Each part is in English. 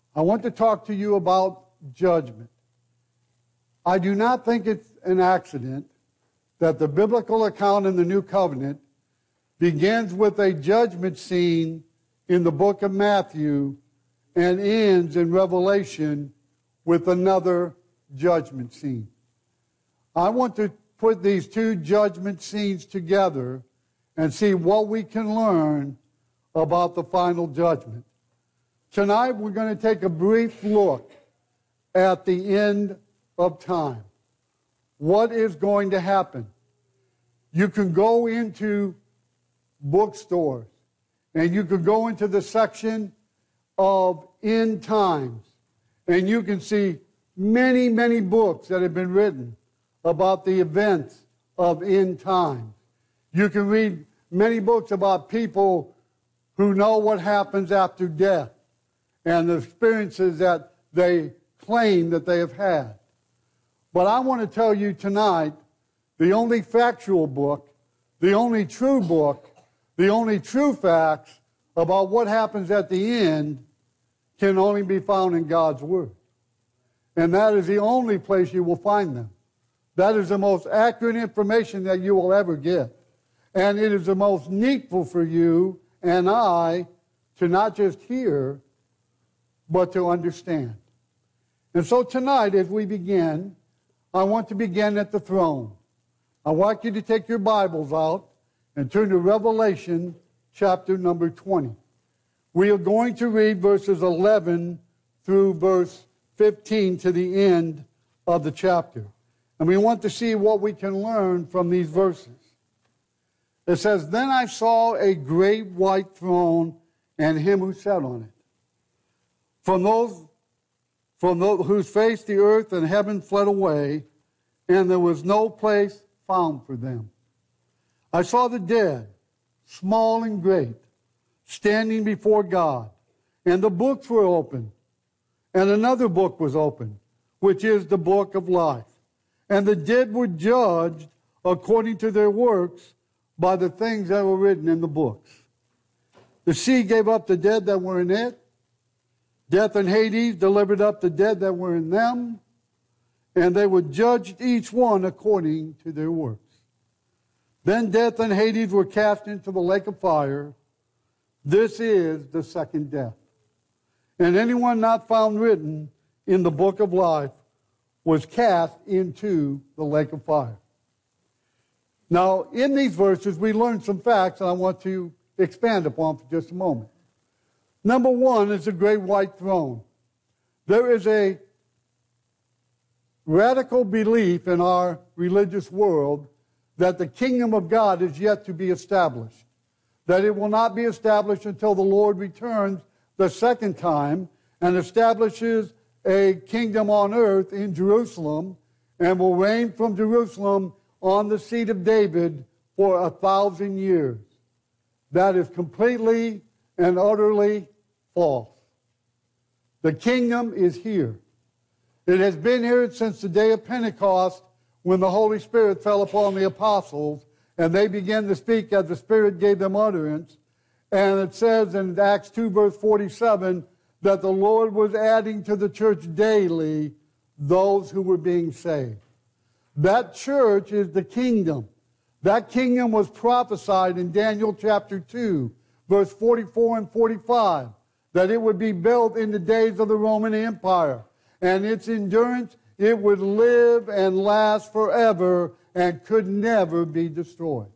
I want to talk to you about judgment. I do not think it's an accident that the biblical account in the New Covenant begins with a judgment scene in the book of Matthew and ends in Revelation with another judgment scene. I want to put these two judgment scenes together and see what we can learn about the final judgment. Tonight we're going to take a brief look at the end of time. What is going to happen? You can go into bookstores and you can go into the section of end times and you can see many, many books that have been written about the events of end times. You can read many books about people who know what happens after death and the experiences that they claim that they have had. But I want to tell you tonight, the only factual book, the only true book, the only true facts about what happens at the end can only be found in God's Word. And that is the only place you will find them. That is the most accurate information that you will ever get. And it is the most needful for you and I to not just hear, but to understand. And so tonight, as we begin, I want to begin at the throne. I want you to take your Bibles out and turn to Revelation chapter number 20. We are going to read verses 11 through verse 15 to the end of the chapter. And we want to see what we can learn from these verses. It says, "Then I saw a great white throne and him who sat on it. From those whose face the earth and heaven fled away, and there was no place found for them. I saw the dead, small and great, standing before God, and the books were open. And another book was opened, which is the book of life. And the dead were judged according to their works by the things that were written in the books. The sea gave up the dead that were in it. Death and Hades delivered up the dead that were in them. And they were judged each one according to their works. Then death and Hades were cast into the lake of fire. This is the second death. And anyone not found written in the book of life was cast into the lake of fire." Now, in these verses, we learn some facts, and I want to expand upon for just a moment. Number one is the great white throne. There is a radical belief in our religious world that the kingdom of God is yet to be established, that it will not be established until the Lord returns the second time and establishes a kingdom on earth in Jerusalem and will reign from Jerusalem on the seat of David for 1,000 years. That is completely and utterly false. The kingdom is here. It has been here since the day of Pentecost when the Holy Spirit fell upon the apostles and they began to speak as the Spirit gave them utterance. And it says in Acts 2 verse 47 that the Lord was adding to the church daily those who were being saved. That church is the kingdom. That kingdom was prophesied in Daniel chapter 2, verse 44 and 45, that it would be built in the days of the Roman Empire. And its endurance, it would live and last forever and could never be destroyed.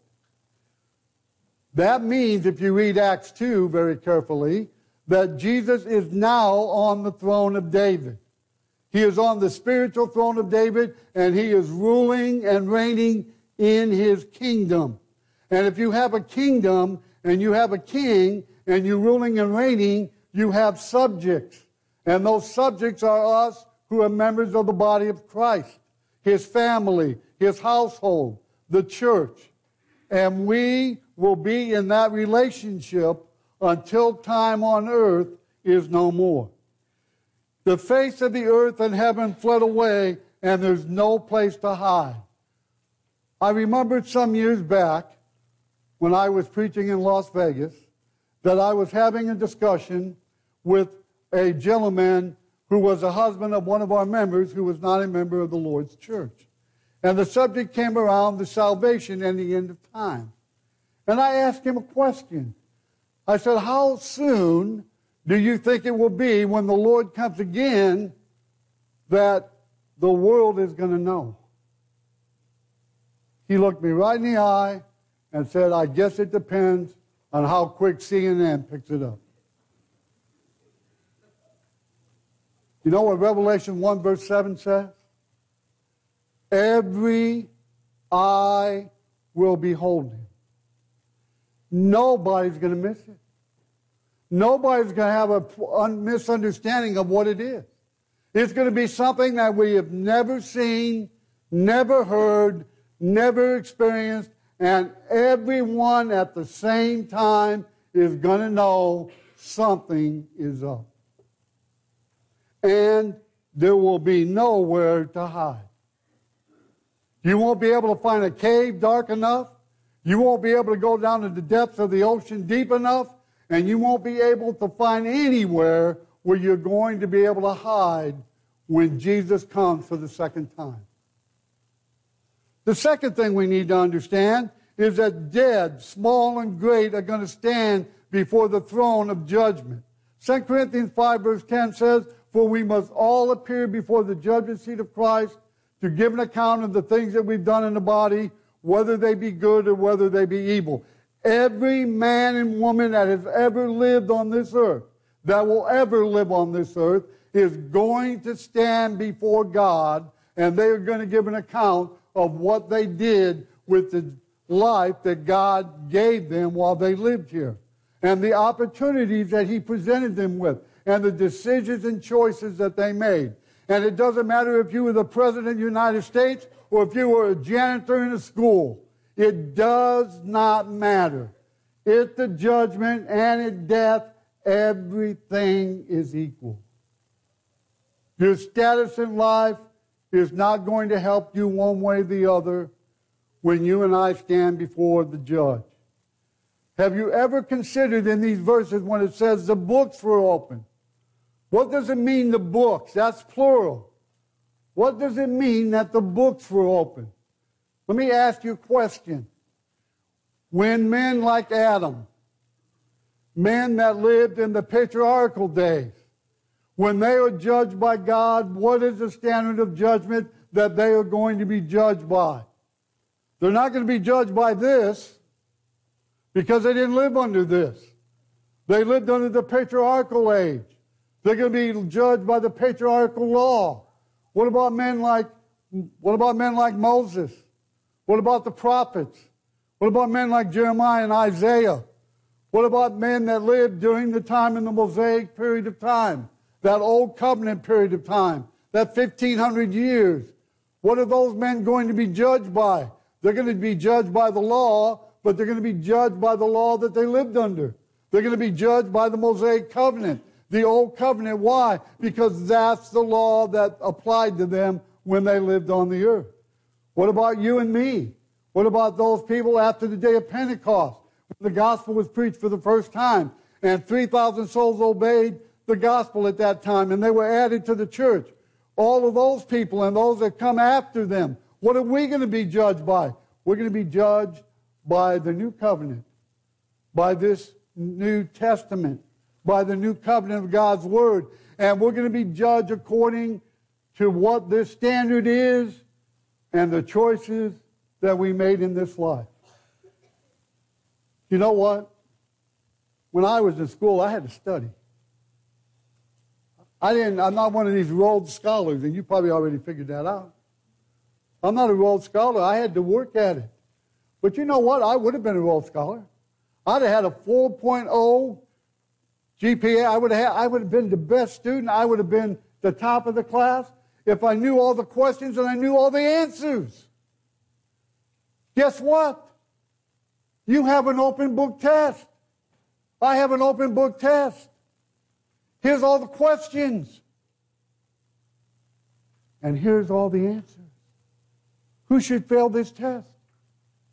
That means, if you read Acts 2 very carefully, that Jesus is now on the throne of David. He is on the spiritual throne of David, and he is ruling and reigning in his kingdom. And if you have a kingdom, and you have a king, and you're ruling and reigning, you have subjects. And those subjects are us who are members of the body of Christ, his family, his household, the church. And we will be in that relationship until time on earth is no more. The face of the earth and heaven fled away, and there's no place to hide. I remembered some years back when I was preaching in Las Vegas that I was having a discussion with a gentleman who was a husband of one of our members who was not a member of the Lord's church. And the subject came around the salvation and the end of time. And I asked him a question. I said, how soon do you think it will be when the Lord comes again that the world is going to know? He looked me right in the eye and said, I guess it depends on how quick CNN picks it up. You know what Revelation 1 verse 7 says? Every eye will behold him. Nobody's going to miss it. Nobody's going to have a misunderstanding of what it is. It's going to be something that we have never seen, never heard, never experienced, and everyone at the same time is going to know something is up. And there will be nowhere to hide. You won't be able to find a cave dark enough. You won't be able to go down to the depths of the ocean deep enough. And you won't be able to find anywhere where you're going to be able to hide when Jesus comes for the second time. The second thing we need to understand is that dead, small and great, are going to stand before the throne of judgment. 2 Corinthians 5 verse 10 says, for we must all appear before the judgment seat of Christ to give an account of the things that we've done in the body, whether they be good or whether they be evil. Every man and woman that has ever lived on this earth, that will ever live on this earth, is going to stand before God, and they are going to give an account of what they did with the life that God gave them while they lived here, and the opportunities that He presented them with, and the decisions and choices that they made. And it doesn't matter if you were the President of the United States or if you were a janitor in a school. It does not matter. At the judgment and at death, everything is equal. Your status in life is not going to help you one way or the other when you and I stand before the judge. Have you ever considered in these verses when it says the books were open? What does it mean, the books? That's plural. What does it mean that the books were open? Let me ask you a question. When men like Adam, men that lived in the patriarchal days, when they are judged by God, what is the standard of judgment that they are going to be judged by? They're not going to be judged by this because they didn't live under this. They lived under the patriarchal age. They're going to be judged by the patriarchal law. What about men like Moses? What about the prophets? What about men like Jeremiah and Isaiah? What about men that lived during the time in the Mosaic period of time? That old covenant period of time? That 1,500 years? What are those men going to be judged by? They're going to be judged by the law, but they're going to be judged by the law that they lived under. They're going to be judged by the Mosaic covenant. The old covenant. Why? Because that's the law that applied to them when they lived on the earth. What about you and me? What about those people after the day of Pentecost, when the gospel was preached for the first time, and 3,000 souls obeyed the gospel at that time, and they were added to the church? All of those people and those that come after them, what are we going to be judged by? We're going to be judged by the new covenant, by this New Testament, by the new covenant of God's Word. And we're going to be judged according to what this standard is and the choices that we made in this life. You know what? When I was in school, I had to study. I'm not one of these Rhodes Scholars, and you probably already figured that out. I'm not a Rhodes Scholar. I had to work at it. But you know what? I would have been a Rhodes Scholar. I'd have had a 4.0 GPA. I would have been the best student. I would have been the top of the class if I knew all the questions and I knew all the answers. Guess what? You have an open book test. I have an open book test. Here's all the questions. And here's all the answers. Who should fail this test?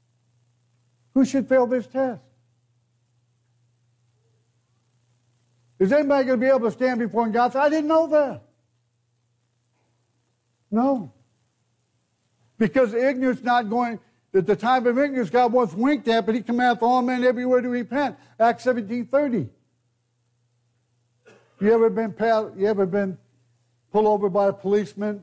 Who should fail this test? Is anybody going to be able to stand before God and say, I didn't know that? No. Because ignorance not going, at the time of ignorance, God once winked at, but he commandeth all men everywhere to repent. Acts 17:30. You ever been pulled over by a policeman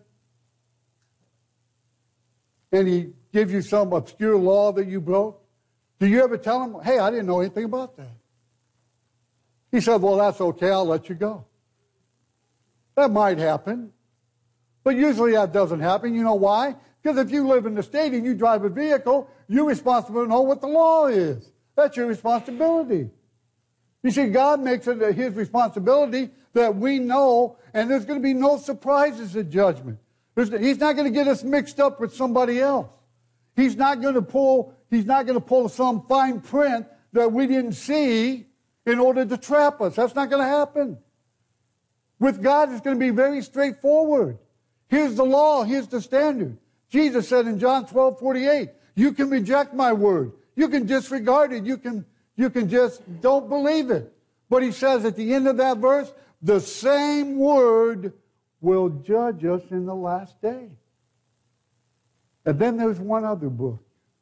and he gives you some obscure law that you broke? Do you ever tell him, hey, I didn't know anything about that? He said, well, that's okay, I'll let you go. That might happen. But usually that doesn't happen. You know why? Because if you live in the state and you drive a vehicle, you're responsible to know what the law is. That's your responsibility. You see, God makes it his responsibility that we know, and there's going to be no surprises at judgment. He's not going to get us mixed up with somebody else. He's not going to pull some fine print that we didn't see in order to trap us. That's not going to happen. With God, it's going to be very straightforward. Here's the law. Here's the standard. Jesus said in John 12:48, you can reject my word. You can disregard it. You can just don't believe it. But he says at the end of that verse, the same word will judge us in the last day. And then there's one other book.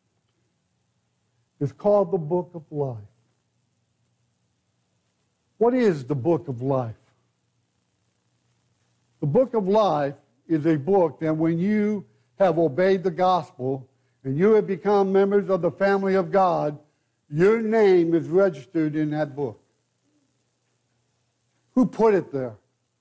It's called the Book of Life. What is the Book of Life? The Book of Life is a book that when you have obeyed the gospel and you have become members of the family of God, your name is registered in that book. Who put it there?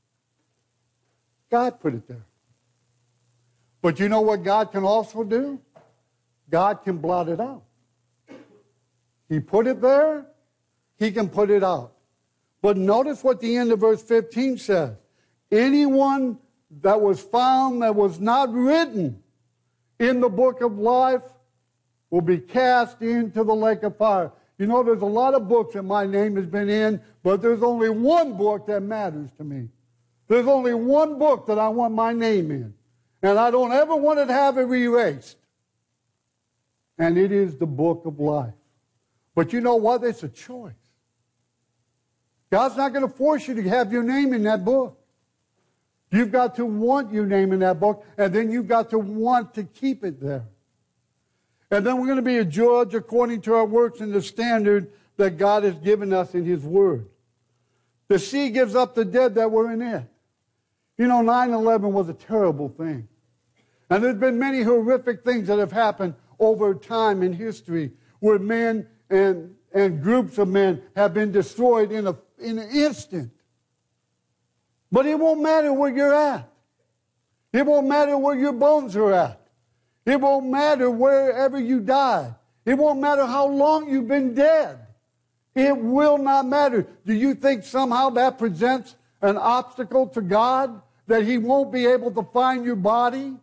God put it there. But you know what God can also do? God can blot it out. He put it there, he can put it out. But notice what the end of verse 15 says. Anyone that was found that was not written in the book of life will be cast into the lake of fire. You know, there's a lot of books that my name has been in, but there's only one book that matters to me. There's only one book that I want my name in. And I don't ever want to have it erased. And it is the book of life. But you know what? It's a choice. God's not going to force you to have your name in that book. You've got to want your name in that book, and then you've got to want to keep it there. And then we're going to be a judge according to our works and the standard that God has given us in his word. The sea gives up the dead that were in it. You know, 9/11 was a terrible thing. And there's been many horrific things that have happened over time in history where men and groups of men have been destroyed in an instant. But it won't matter where you're at. It won't matter where your bones are at. It won't matter wherever you die. It won't matter how long you've been dead. It will not matter. Do you think somehow that presents an obstacle to God, that he won't be able to find your body?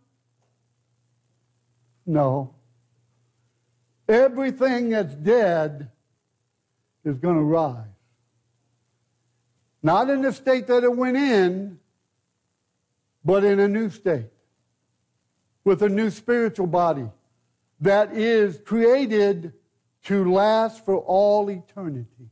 No. Everything that's dead is going to rise. Not in the state that it went in, but in a new state. With a new spiritual body that is created to last for all eternity.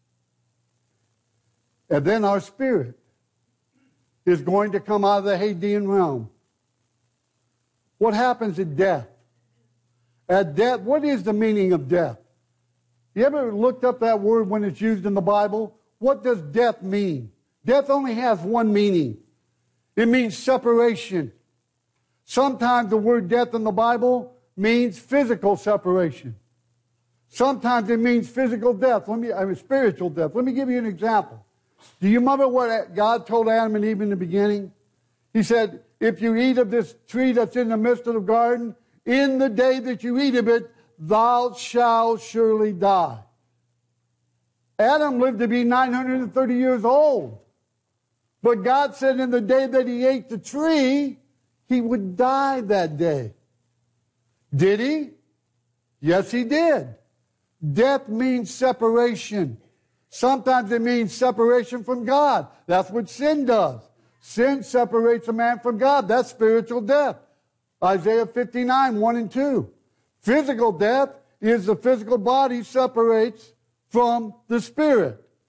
And then our spirit is going to come out of the Hadean realm. What happens at death? At death, what is the meaning of death? You ever looked up that word when it's used in the Bible? What does death mean? Death only has one meaning. It means separation. Sometimes the word death in the Bible means physical separation. Sometimes it means physical death. Spiritual death. Let me give you an example. Do you remember what God told Adam and Eve in the beginning? He said, if you eat of this tree that's in the midst of the garden, in the day that you eat of it, thou shalt surely die. Adam lived to be 930 years old. But God said in the day that he ate the tree, he would die that day. Did he? Yes, he did. Death means separation. Sometimes it means separation from God. That's what sin does. Sin separates a man from God. That's spiritual death. Isaiah 59, 1 and 2. Physical death is the physical body separates from the spirit.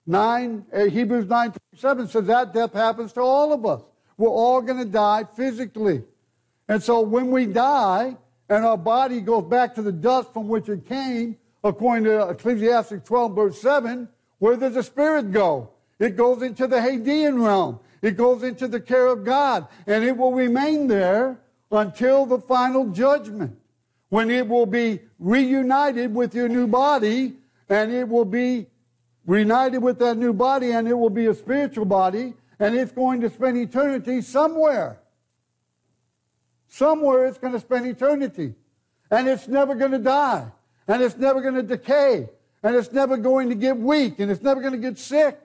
Hebrews 9:27 says that death happens to all of us. We're all going to die physically. And so when we die and our body goes back to the dust from which it came, according to Ecclesiastes 12, verse 7, where does the spirit go? It goes into the Hadean realm. It goes into the care of God. And it will remain there until the final judgment, when it will be reunited with your new body, and it will be reunited with that new body, and it will be a spiritual body, and it's going to spend eternity somewhere. Somewhere it's going to spend eternity. And it's never going to die. And it's never going to decay. And it's never going to get weak. And it's never going to get sick.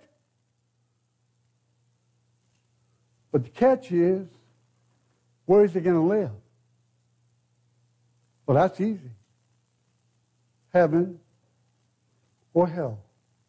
But the catch is, where is it going to live? Well, that's easy. Heaven or hell.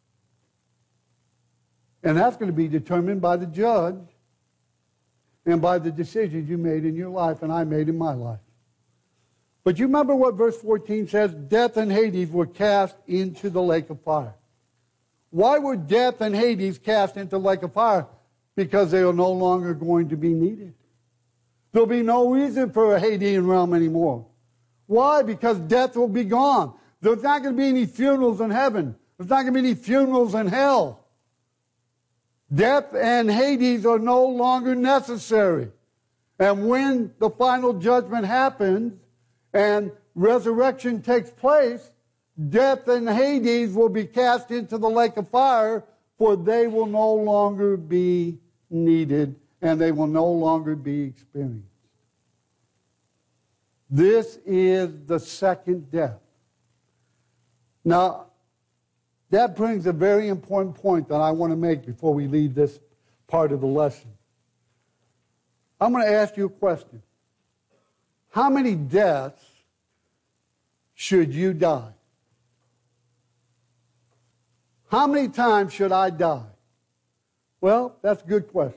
And that's going to be determined by the judge and by the decisions you made in your life and I made in my life. But you remember what verse 14 says? Death and Hades were cast into the lake of fire. Why were death and Hades cast into the lake of fire? Because they are no longer going to be needed. There'll be no reason for a Hadean realm anymore. Why? Because death will be gone. There's not going to be any funerals in heaven. There's not going to be any funerals in hell. Death and Hades are no longer necessary. And when the final judgment happens and resurrection takes place, death and Hades will be cast into the lake of fire, for they will no longer be needed and they will no longer be experienced. This is the second death. Now, that brings a very important point that I want to make before we leave this part of the lesson. I'm going to ask you a question. How many deaths should you die? How many times should I die? Well, that's a good question.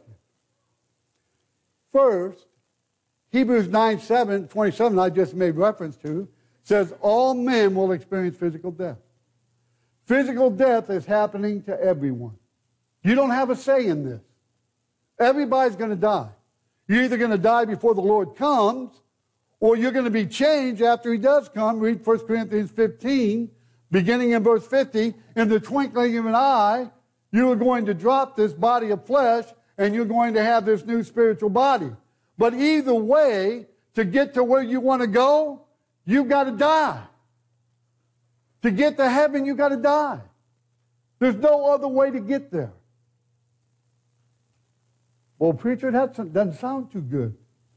First, Hebrews 9:27, I just made reference to, says all men will experience physical death. Physical death is happening to everyone. You don't have a say in this. Everybody's going to die. You're either going to die before the Lord comes, or you're going to be changed after He does come. Read 1 Corinthians 15, beginning in verse 50. In the twinkling of an eye, you are going to drop this body of flesh, and you're going to have this new spiritual body. But either way, to get to where you want to go, you've got to die. To get to heaven, you've got to die. There's no other way to get there. Well, preacher, that doesn't sound too good.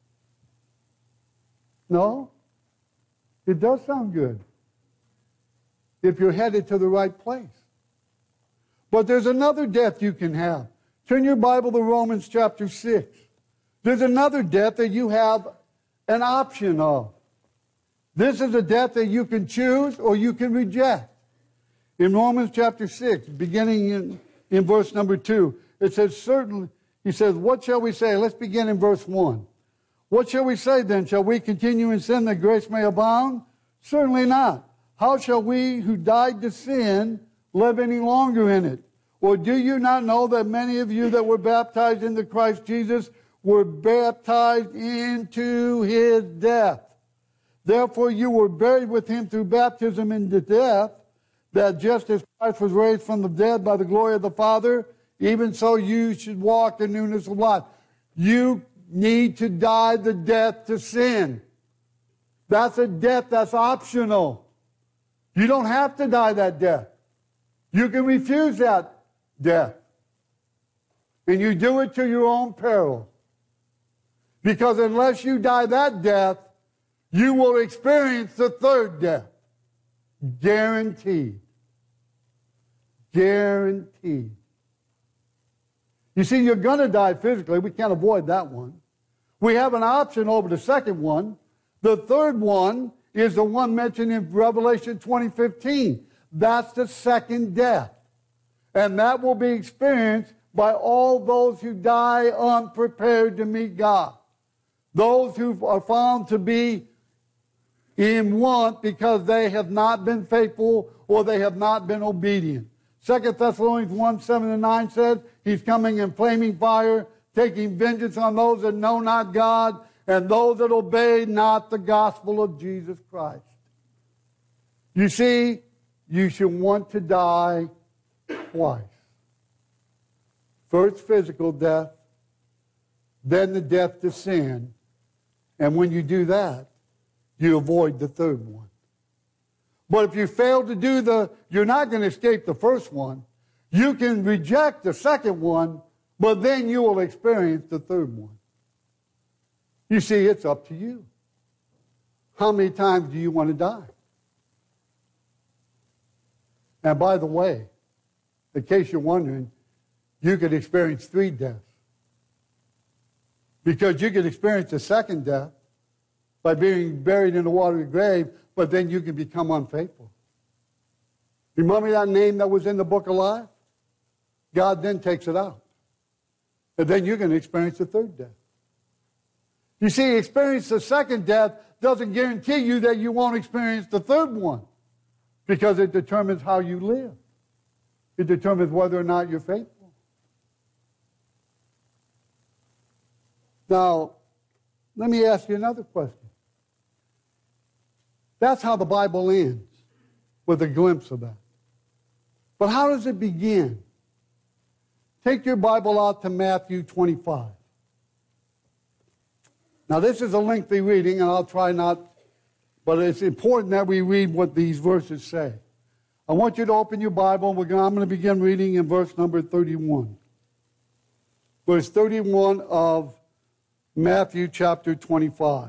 No, it does sound good if you're headed to the right place. But there's another death you can have. Turn your Bible to Romans chapter 6. There's another death that you have an option of. This is a death that you can choose or you can reject. In Romans chapter 6, beginning in verse number 2, it says, certainly, he says, what shall we say? Let's begin in verse 1. What shall we say then? Shall we continue in sin that grace may abound? Certainly not. How shall we who died to sin live any longer in it? Or do you not know that many of you that were baptized into Christ Jesus were baptized into His death? Therefore you were buried with Him through baptism into death, that just as Christ was raised from the dead by the glory of the Father, even so you should walk in newness of life. You need to die the death to sin. That's a death that's optional. You don't have to die that death. You can refuse that death. And you do it to your own peril. Because unless you die that death, you will experience the third death. Guaranteed. Guaranteed. You see, you're going to die physically. We can't avoid that one. We have an option over the second one. The third one is the one mentioned in Revelation 20:15. That's the second death. And that will be experienced by all those who die unprepared to meet God. Those who are found to be in want because they have not been faithful or they have not been obedient. 2 Thessalonians 1, 7 and 9 says, he's coming in flaming fire, taking vengeance on those that know not God and those that obey not the gospel of Jesus Christ. You see, you should want to die twice. First physical death, then the death to sin. And when you do that, you avoid the third one. But if you fail to do you're not going to escape the first one. You can reject the second one, but then you will experience the third one. You see, it's up to you. How many times do you want to die? And by the way, in case you're wondering, you could experience 3 deaths. Because you could experience the second death by being buried in a watery grave, but then you can become unfaithful. Remember that name that was in the book of life? God then takes it out. And then you're going to experience the third death. You see, experience the second death doesn't guarantee you that you won't experience the third one, because it determines how you live. It determines whether or not you're faithful. Now, let me ask you another question. That's how the Bible ends, with a glimpse of that. But how does it begin? Take your Bible out to Matthew 25. Now, this is a lengthy reading, and I'll try not, but it's important that we read what these verses say. I want you to open your Bible. I'm going to begin reading in verse number 31. Verse 31 of Matthew chapter 25.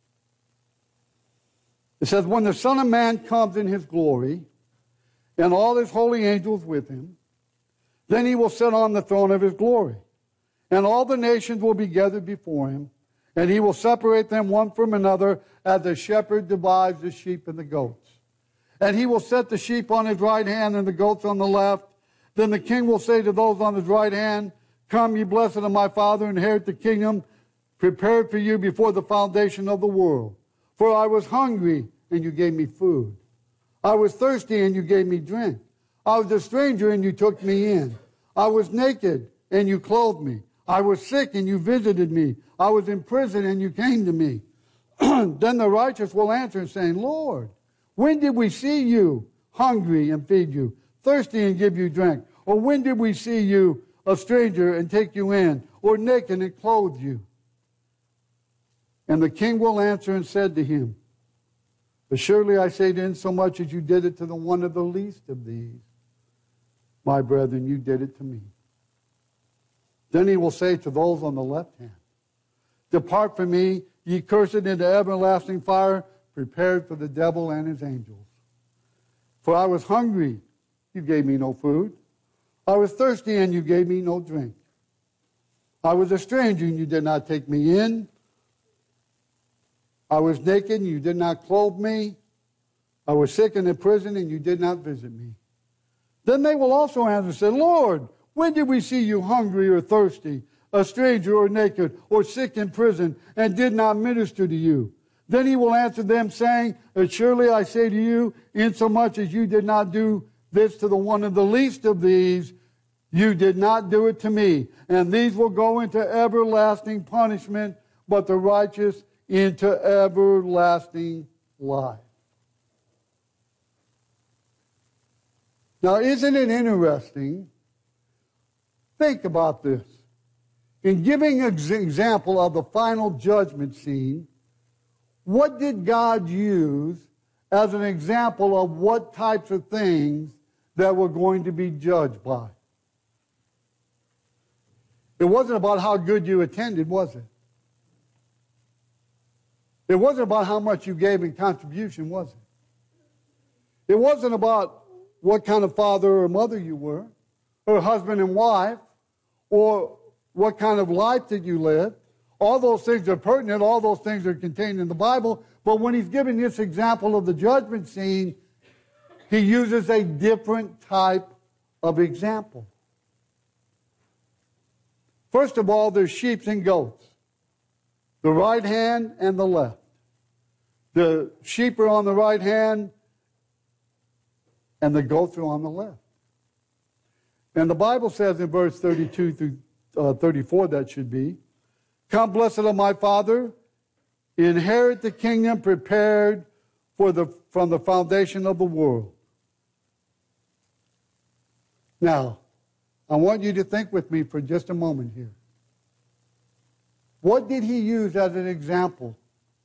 It says, when the Son of Man comes in his glory, and all his holy angels with him, then he will sit on the throne of his glory. And all the nations will be gathered before him, and he will separate them one from another, as the shepherd divides the sheep and the goats. And he will set the sheep on his right hand and the goats on the left. Then the king will say to those on his right hand, come, ye blessed of my Father, inherit the kingdom prepared for you before the foundation of the world. For I was hungry, and you gave me food. I was thirsty, and you gave me drink. I was a stranger, and you took me in. I was naked, and you clothed me. I was sick, and you visited me. I was in prison, and you came to me. Then the righteous will answer, saying, Lord, when did we see you hungry and feed you, thirsty and give you drink? Or when did we see you a stranger and take you in, or naked and clothe you? And the king will answer and said to him, surely I say to you, insomuch as you did it to the one of the least of these, my brethren, you did it to me. Then he will say to those on the left hand, depart from me, ye cursed, into everlasting fire, prepared for the devil and his angels. For I was hungry, you gave me no food. I was thirsty, and you gave me no drink. I was a stranger, and you did not take me in. I was naked, and you did not clothe me. I was sick and in prison, and you did not visit me. Then they will also answer and say, Lord, when did we see you hungry or thirsty, a stranger or naked, or sick in prison, and did not minister to you? Then he will answer them, saying, surely I say to you, insomuch as you did not do this to the one of the least of these, you did not do it to me. And these will go into everlasting punishment, but the righteous into everlasting life. Now, isn't it interesting? Think about this. In giving an example of the final judgment scene, what did God use as an example of what types of things that we're going to be judged by? It wasn't about how good you attended, was it? It wasn't about how much you gave in contribution, was it? It wasn't about what kind of father or mother you were, or husband and wife, or what kind of life that you lived. All those things are pertinent. All those things are contained in the Bible. But when he's giving this example of the judgment scene, he uses a different type of example. First of all, there's sheep and goats, the right hand and the left. The sheep are on the right hand, and the goats are on the left. And the Bible says in verse 32 through 34, that should be, "Come, blessed of my Father, inherit the kingdom prepared from the foundation of the world." Now, I want you to think with me for just a moment here. What did he use as an example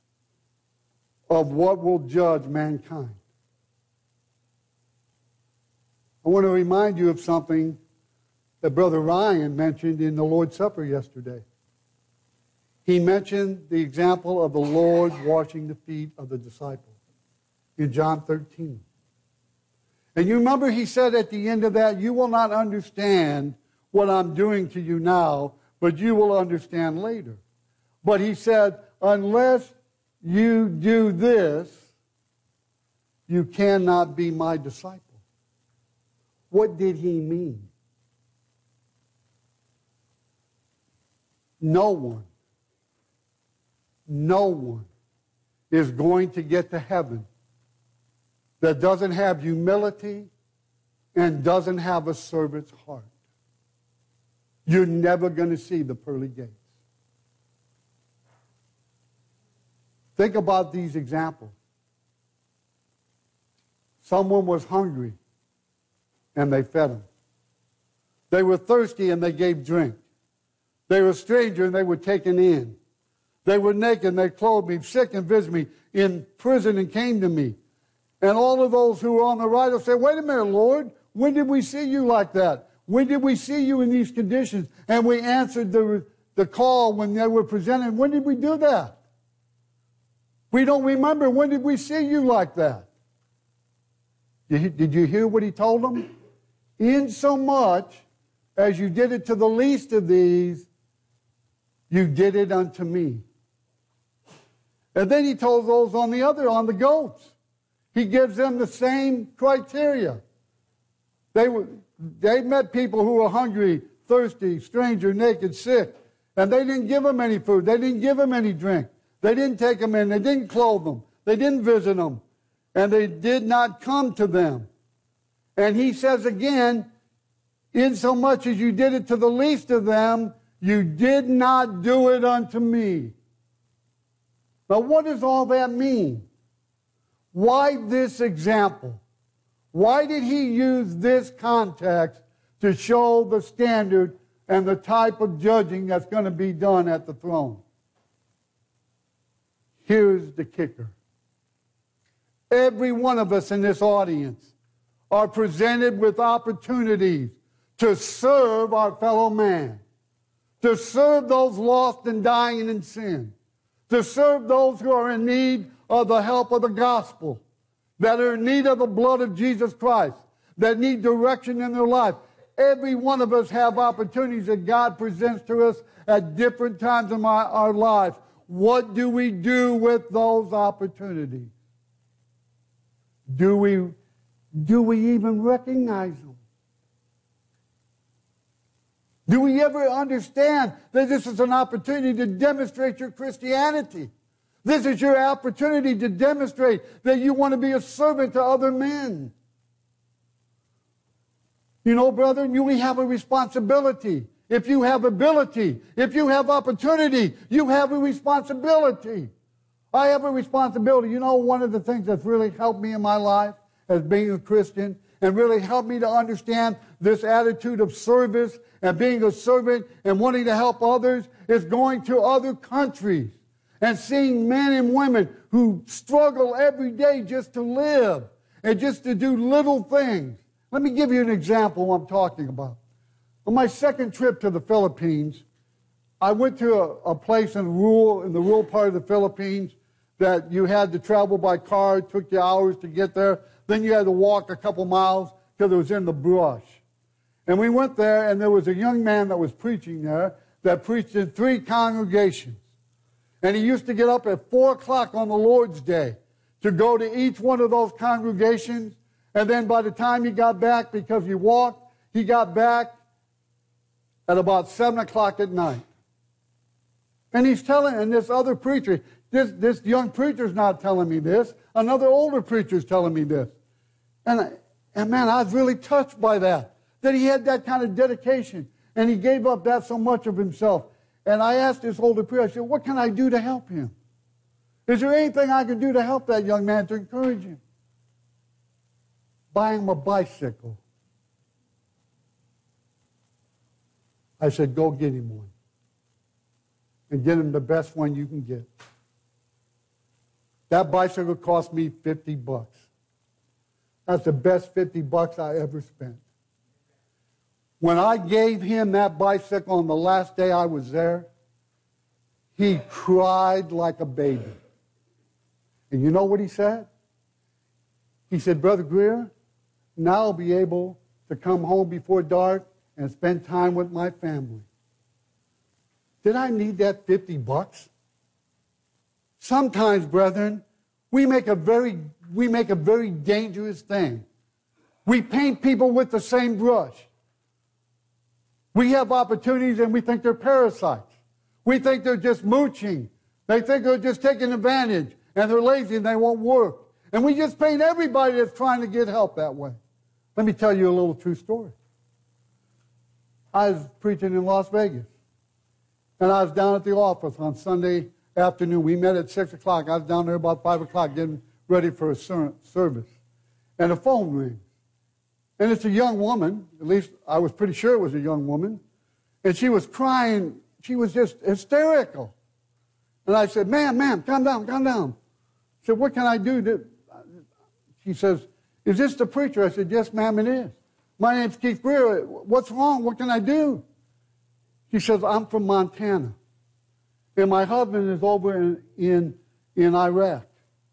of what will judge mankind? I want to remind you of something that Brother Ryan mentioned in the Lord's Supper yesterday. He mentioned the example of the Lord washing the feet of the disciples in John 13. And you remember he said at the end of that, "You will not understand what I'm doing to you now, but you will understand later." But he said, "Unless you do this, you cannot be my disciple." What did he mean? No one is going to get to heaven that doesn't have humility and doesn't have a servant's heart. You're never going to see the pearly gates. Think about these examples. Someone was hungry and they fed him. They were thirsty and they gave drink. They were a stranger and they were taken in. They were naked and they clothed me, sick and visited me, in prison and came to me. And all of those who were on the right will say, "Wait a minute, Lord, when did we see you like that? When did we see you in these conditions?" And we answered the call when they were presented. When did we do that? We don't remember. When did we see you like that? Did you hear what he told them? "Insomuch as you did it to the least of these, you did it unto me." And then he told those on the goats. He gives them the same criteria. They met people who were hungry, thirsty, stranger, naked, sick, and they didn't give them any food. They didn't give them any drink. They didn't take them in. They didn't clothe them. They didn't visit them. And they did not come to them. And he says again, "Insomuch as you did it to the least of them, you did not do it unto me." Now, what does all that mean? Why this example? Why did he use this context to show the standard and the type of judging that's going to be done at the throne? Here's the kicker. Every one of us in this audience are presented with opportunities to serve our fellow man, to serve those lost and dying in sin, to serve those who are in need of the help of the gospel, that are in need of the blood of Jesus Christ, that need direction in their life. Every one of us have opportunities that God presents to us at different times in our life. What do we do with those opportunities? Do we even recognize them? Do we ever understand that this is an opportunity to demonstrate your Christianity? This is your opportunity to demonstrate that you want to be a servant to other men. You know, brethren, we have a responsibility. If you have ability, if you have opportunity, you have a responsibility. I have a responsibility. You know, one of the things that's really helped me in my life as being a Christian and really helped me to understand this attitude of service and being a servant and wanting to help others is going to other countries and seeing men and women who struggle every day just to live and just to do little things. Let me give you an example of what I'm talking about. On my second trip to the Philippines, I went to a place in the rural part of the Philippines that you had to travel by car. It took you hours to get there. Then you had to walk a couple miles because it was in the brush. And we went there, and there was a young man that was preaching there that preached in 3 congregations. And he used to get up at 4 o'clock on the Lord's Day to go to each one of those congregations. And then by the time he got back, because he walked, he got back at about 7 o'clock at night. And he's telling, and this other preacher, this young preacher's not telling me this. Another older preacher's telling me this. And man, I was really touched by that. that he had that kind of dedication. And he gave up that so much of himself. And I asked this older priest, I said, what can I do to help him? Is there anything I can do to help that young man, to encourage him? Buy him a bicycle. I said, go get him one. And get him the best one you can get. That bicycle cost me $50. That's the best $50 I ever spent. When I gave him that bicycle on the last day I was there, he cried like a baby. And you know what he said? He said, Brother Greer, now I'll be able to come home before dark and spend time with my family. Did I need that $50? Sometimes, brethren, we make a very dangerous thing. We paint people with the same brush. We have opportunities and we think they're parasites. We think they're just mooching. They think they're just taking advantage and they're lazy and they won't work. And we just paint everybody that's trying to get help that way. Let me tell you a little true story. I was preaching in Las Vegas. And I was down at the office on Sunday afternoon. We met at 6 o'clock. I was down there about 5 o'clock getting ready for a service. And the phone rings. And it's a young woman. At least I was pretty sure it was a young woman. And she was crying. She was just hysterical. And I said, ma'am, calm down. I said, what can I do? She says, is this the preacher? I said, yes, ma'am, it is. My name's Keith Greer. What's wrong? What can I do? She says, I'm from Montana. And my husband is over in Iraq.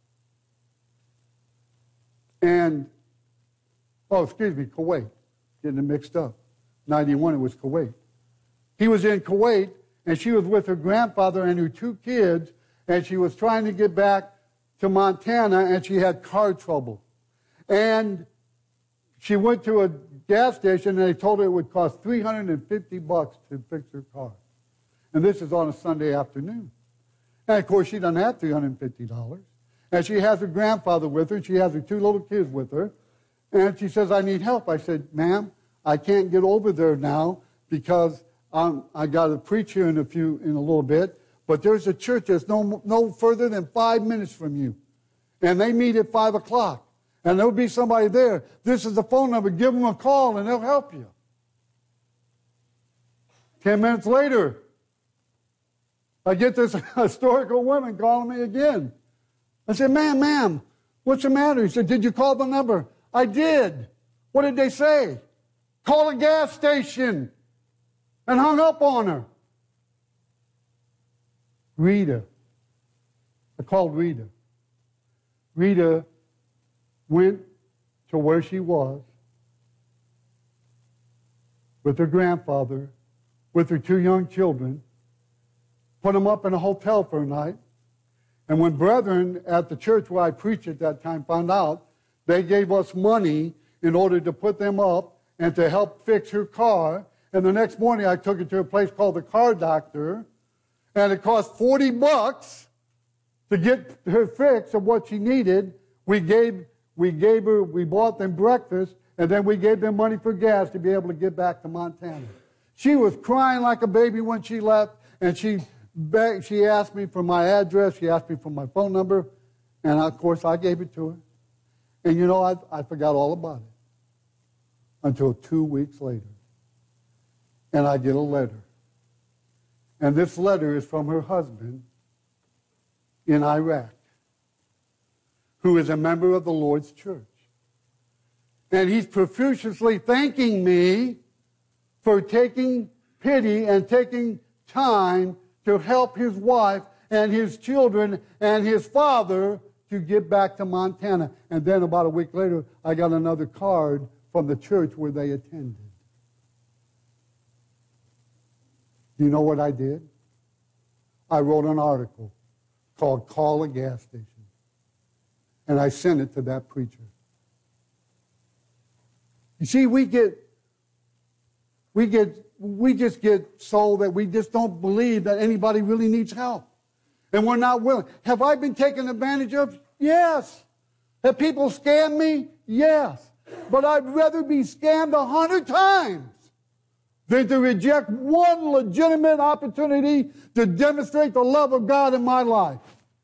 And, Kuwait. Getting it mixed up. 91, it was Kuwait. He was in Kuwait, and she was with her grandfather and her 2 kids, and she was trying to get back to Montana, and she had car trouble. And she went to a gas station, and they told her it would cost $350 to fix her car. And this is on a Sunday afternoon. And, of course, she doesn't have $350. And she has her grandfather with her, and she has her 2 little kids with her. And she says, I need help. I said, ma'am, I can't get over there now because I got to preach here in a little bit. But there's a church that's no further than 5 minutes from you. And they meet at 5 o'clock. And there'll be somebody there. This is the phone number. Give them a call, and they'll help you. 10 minutes later, I get this historical woman calling me again. I said, ma'am, what's the matter? He said, did you call the number? I did. What did they say? Call a gas station. And hung up on her. Rita. I called Rita. Rita went to where she was with her grandfather, with her 2 young children, put them up in a hotel for a night. And when brethren at the church where I preached at that time found out, they gave us money in order to put them up and to help fix her car. And the next morning I took her to a place called the Car Doctor, and it cost $40 to get her fix of what she needed. We bought them breakfast, and then we gave them money for gas to be able to get back to Montana. She was crying like a baby when she left, and she asked me for my address, she asked me for my phone number, and of course I gave it to her. And you know, I forgot all about it until 2 weeks later. And I get a letter. And this letter is from her husband in Iraq, who is a member of the Lord's church. And he's profusely thanking me for taking pity and taking time to help his wife and his children and his father to get back to Montana. And then about a week later, I got another card from the church where they attended. You know what I did? I wrote an article called Call a Gas Station. And I sent it to that preacher. You see, we just get so that we just don't believe that anybody really needs help. And we're not willing. Have I been taken advantage of? Yes. Have people scammed me? Yes. But I'd rather be scammed 100 times than to reject one legitimate opportunity to demonstrate the love of God in my life.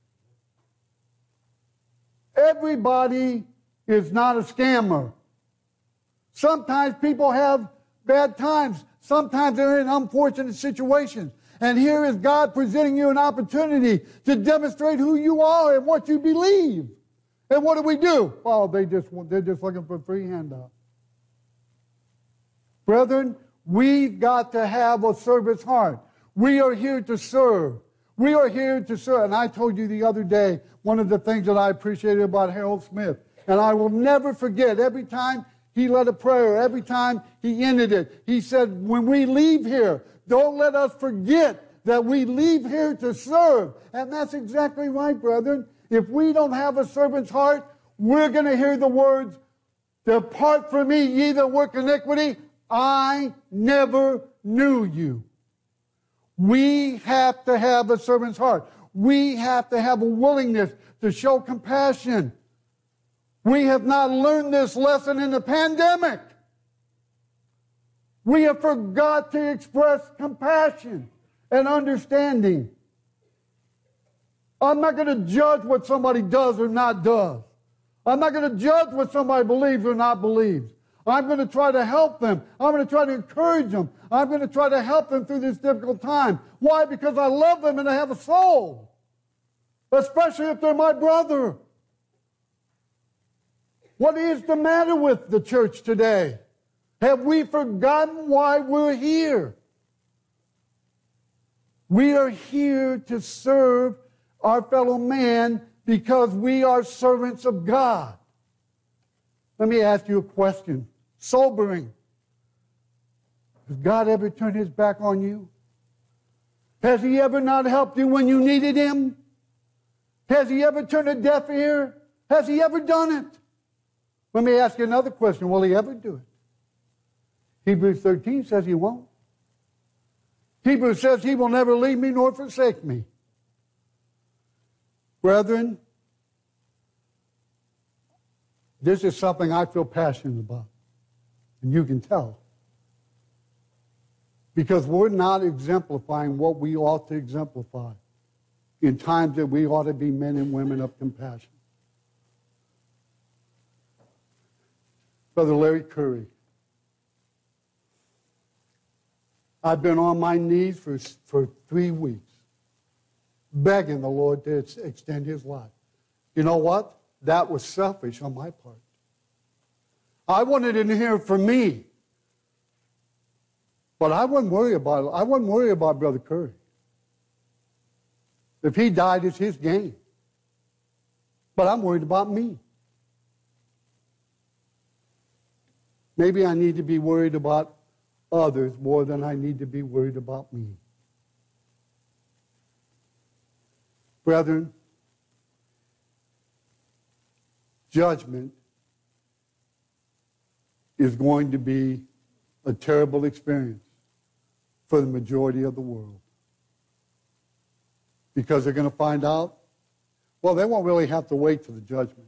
Everybody is not a scammer. Sometimes people have bad times. Sometimes they're in unfortunate situations. And here is God presenting you an opportunity to demonstrate who you are and what you believe. And what do? Oh, they're just looking for a free handout. Brethren, we've got to have a servant's heart. We are here to serve. We are here to serve. And I told you the other day, one of the things that I appreciated about Harold Smith, and I will never forget, every time he led a prayer, every time he ended it, he said, when we leave here, don't let us forget that we leave here to serve. And that's exactly right, brethren. If we don't have a servant's heart, we're going to hear the words, depart from me, ye that work iniquity. I never knew you. We have to have a servant's heart. We have to have a willingness to show compassion. We have not learned this lesson in the pandemic. We have forgot to express compassion and understanding. I'm not going to judge what somebody does or not does. I'm not going to judge what somebody believes or not believes. I'm going to try to help them. I'm going to try to encourage them. I'm going to try to help them through this difficult time. Why? Because I love them and I have a soul. Especially if they're my brother. What is the matter with the church today? Have we forgotten why we're here? We are here to serve our fellow man because we are servants of God. Let me ask you a question. Sobering. Has God ever turned his back on you? Has he ever not helped you when you needed him? Has he ever turned a deaf ear? Has he ever done it? Let me ask you another question. Will he ever do it? Hebrews 13 says he won't. Hebrews says he will never leave me nor forsake me. Brethren, this is something I feel passionate about. And you can tell. Because we're not exemplifying what we ought to exemplify in times that we ought to be men and women of compassion. Brother Larry Curry, I've been on my knees for 3 weeks, begging the Lord to extend his life. You know what? That was selfish on my part. I wanted him to hear from me. But I wasn't worried about it. I wasn't worried about Brother Curry. If he died, it's his gain. But I'm worried about me. Maybe I need to be worried about others more than I need to be worried about me. Brethren, judgment is going to be a terrible experience for the majority of the world. Because they're going to find out, well, they won't really have to wait for the judgment.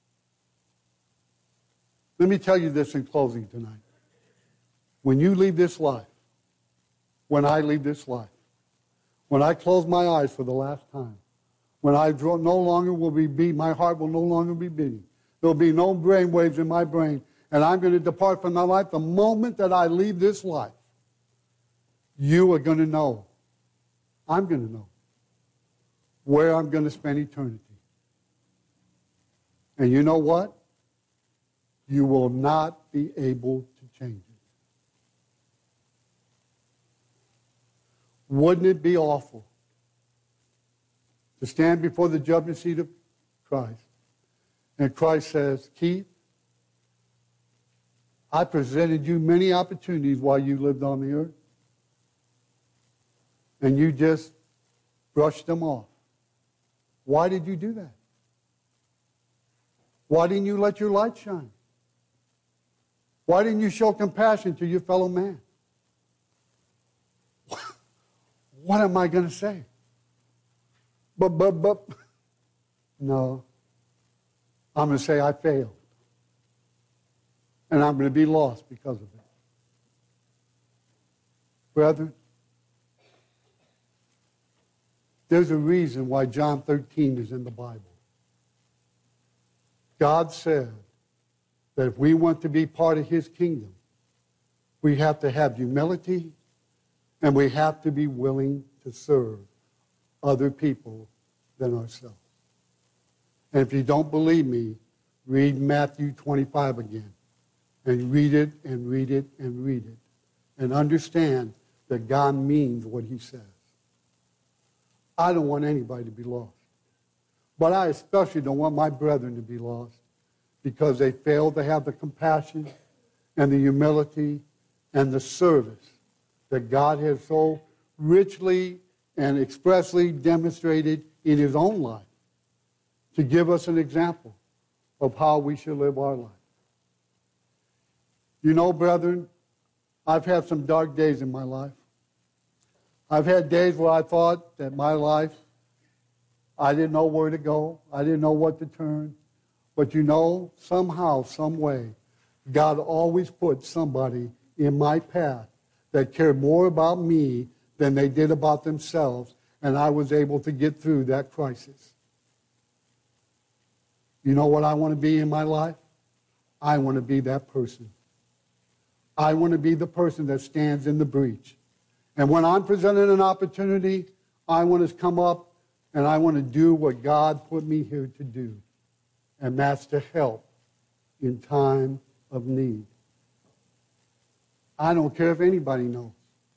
Let me tell you this in closing tonight. When you leave this life, when I leave this life, when I close my eyes for the last time, when I no longer will be beating, my heart will no longer be beating. There will be no brain waves in my brain, and I'm going to depart from my life. The moment that I leave this life, you are going to know, I'm going to know, where I'm going to spend eternity. And you know what? You will not be able to change it. Wouldn't it be awful to stand before the judgment seat of Christ, and Christ says, Keith, I presented you many opportunities while you lived on the earth, and you just brushed them off. Why did you do that? Why didn't you let your light shine? Why didn't you show compassion to your fellow man? What am I going to say? But, no. I'm going to say I failed. and I'm going to be lost because of it. Brethren, there's a reason why John 13 is in the Bible. God said that if we want to be part of his kingdom, we have to have humility and we have to be willing to serve other people than ourselves. And if you don't believe me, read Matthew 25 again. And read it and read it and read it. And understand that God means what he says. I don't want anybody to be lost. But I especially don't want my brethren to be lost because they fail to have the compassion and the humility and the service that God has so richly and expressly demonstrated in his own life to give us an example of how we should live our life. You know, brethren, I've had some dark days in my life. I've had days where I thought that my life, I didn't know where to go. I didn't know what to turn. But you know, somehow, some way, God always put somebody in my path that cared more about me than they did about themselves, and I was able to get through that crisis. You know what I want to be in my life? I want to be that person. I want to be the person that stands in the breach. And when I'm presented an opportunity, I want to come up and I want to do what God put me here to do. And that's to help in time of need. I don't care if anybody knows.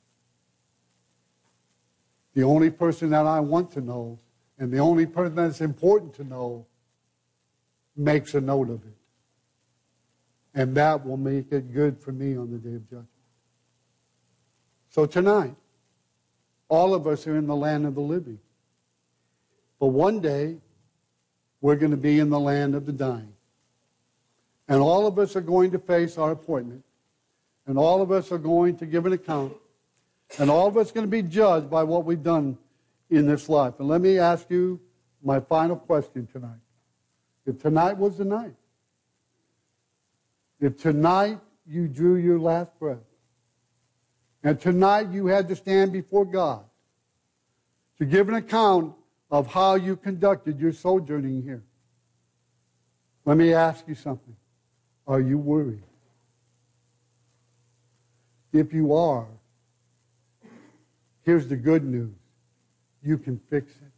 The only person that I want to know and the only person that's important to know makes a note of it. And that will make it good for me on the day of judgment. So tonight, all of us are in the land of the living. But one day, we're going to be in the land of the dying. And all of us are going to face our appointment. And all of us are going to give an account. And all of us are going to be judged by what we've done in this life. And let me ask you my final question tonight. If tonight was the night, if tonight you drew your last breath, and tonight you had to stand before God to give an account of how you conducted your sojourning here, let me ask you something. Are you worried? If you are, here's the good news. You can fix it.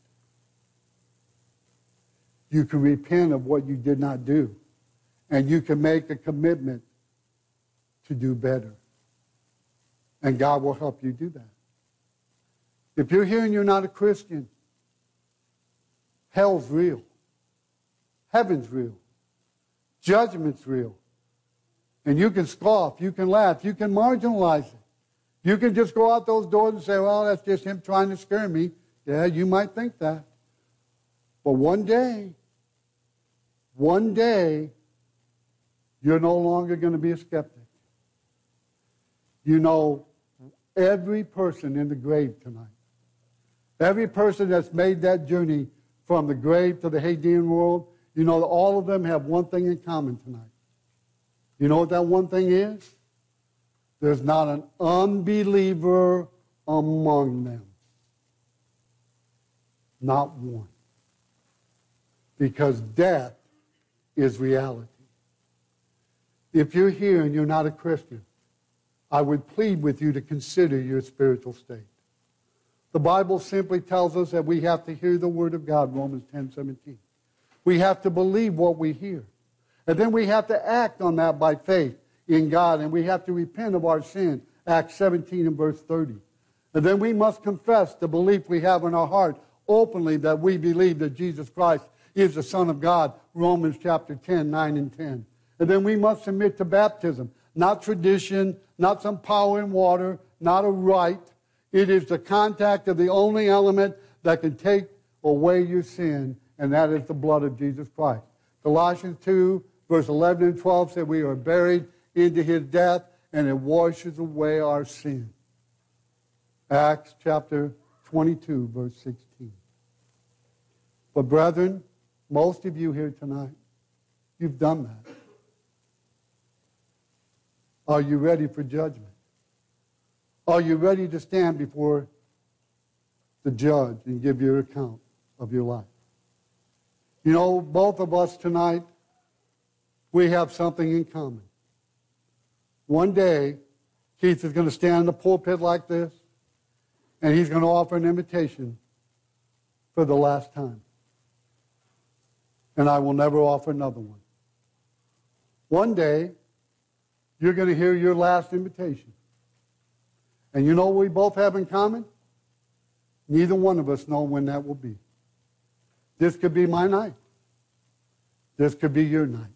You can repent of what you did not do. And you can make a commitment to do better. And God will help you do that. If you're here and you're not a Christian, hell's real. Heaven's real. Judgment's real. And you can scoff, you can laugh, you can marginalize it. You can just go out those doors and say, well, that's just him trying to scare me. Yeah, you might think that. But one day, you're no longer going to be a skeptic. You know, every person in the grave tonight, every person that's made that journey from the grave to the Hadean world, you know, all of them have one thing in common tonight. You know what that one thing is? There's not an unbeliever among them. Not one. Because death is reality. If you're here and you're not a Christian, I would plead with you to consider your spiritual state. The Bible simply tells us that we have to hear the Word of God, Romans 10:17. We have to believe what we hear. And then we have to act on that by faith in God, and we have to repent of our sin, Acts 17 and verse 30. And then we must confess the belief we have in our heart openly that we believe that Jesus Christ is the Son of God, Romans chapter 10, 9 and 10. And then we must submit to baptism, not tradition, not some power in water, not a rite. It is the contact of the only element that can take away your sin, and that is the blood of Jesus Christ. Colossians 2, verse 11 and 12 said we are buried into his death, and it washes away our sin. Acts chapter 22, verse 16. But brethren, most of you here tonight, you've done that. Are you ready for judgment? Are you ready to stand before the judge and give your account of your life? You know, both of us tonight, we have something in common. One day, Keith is going to stand in the pulpit like this, and he's going to offer an invitation for the last time. And I will never offer another one. One day, you're going to hear your last invitation. And you know what we both have in common? Neither one of us know when that will be. This could be my night. This could be your night.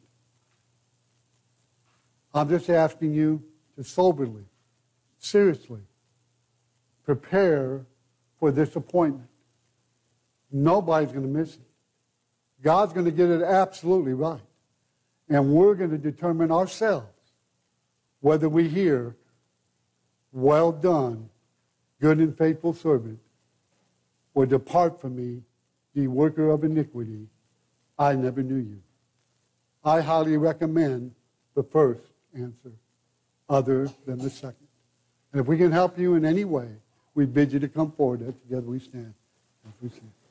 I'm just asking you to soberly, seriously, prepare for this appointment. Nobody's going to miss it. God's going to get it absolutely right. And we're going to determine ourselves whether we hear, "Well done, good and faithful servant," or "Depart from me, ye worker of iniquity, I never knew you." I highly recommend the first answer other than the second. And if we can help you in any way, we bid you to come forward as together we stand as we sing.